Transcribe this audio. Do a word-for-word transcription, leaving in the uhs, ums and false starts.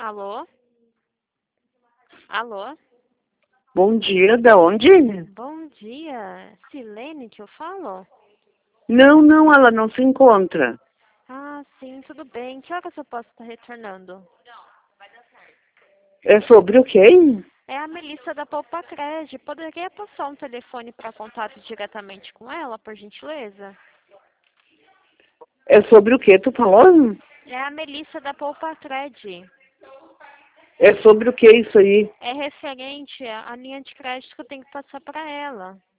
Alô? Alô? Bom dia, da onde? Bom dia. Silene que eu falo? Não, não, ela não se encontra. Ah, sim, tudo bem. Que horas eu posso estar retornando? É sobre o quê? É a Melissa da Poupa Cred. Poderia passar um telefone para contato diretamente com ela, por gentileza? É sobre o que tu falou? É a Melissa da Poupa Cred. É sobre o que isso aí? É referente à à linha de crédito que eu tenho que passar para ela.